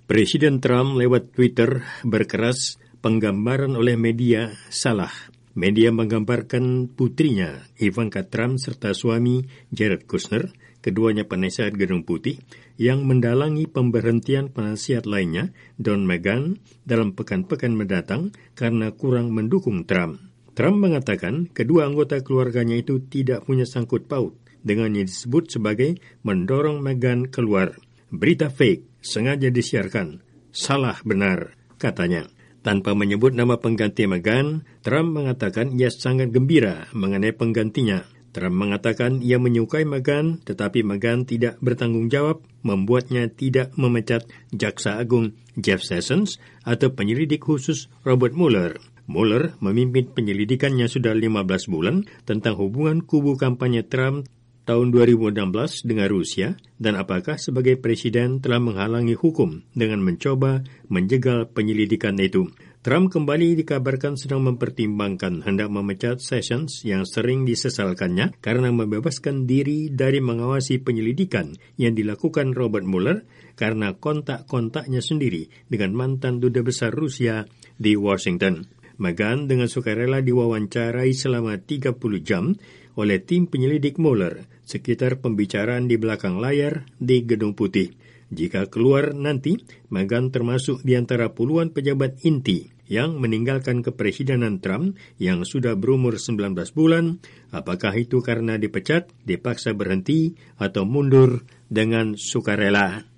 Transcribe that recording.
Presiden Trump lewat Twitter berkeras penggambaran oleh media salah. Media menggambarkan putrinya, Ivanka Trump, serta suami Jared Kushner, keduanya penasihat Gedung Putih, yang mendalangi pemberhentian penasihat lainnya, Don Meghan, dalam pekan-pekan mendatang karena kurang mendukung Trump. Trump mengatakan kedua anggota keluarganya itu tidak punya sangkut paut dengan yang disebut sebagai mendorong Meghan keluar. Berita fake sengaja disiarkan. Salah benar, katanya. Tanpa menyebut nama pengganti Meghan, Trump mengatakan ia sangat gembira mengenai penggantinya. Trump mengatakan ia menyukai Meghan, tetapi Meghan tidak bertanggung jawab, membuatnya tidak memecat Jaksa Agung Jeff Sessions atau penyelidik khusus Robert Mueller. Mueller memimpin penyelidikannya sudah 15 bulan tentang hubungan kubu kampanye Trump tahun 2016 dengan Rusia dan apakah sebagai presiden telah menghalangi hukum dengan mencoba menjegal penyelidikan itu. Trump kembali dikabarkan sedang mempertimbangkan hendak memecat Sessions yang sering disesalkannya karena membebaskan diri dari mengawasi penyelidikan yang dilakukan Robert Mueller karena kontak-kontaknya sendiri dengan mantan duta besar Rusia di Washington. Meghan dengan sukarela diwawancarai selama 30 jam oleh tim penyelidik Mueller sekitar pembicaraan di belakang layar di Gedung Putih. Jika keluar nanti, Meghan termasuk di antara puluhan pejabat inti yang meninggalkan kepresidenan Trump yang sudah berumur 19 bulan, apakah itu karena dipecat, dipaksa berhenti, atau mundur dengan sukarela.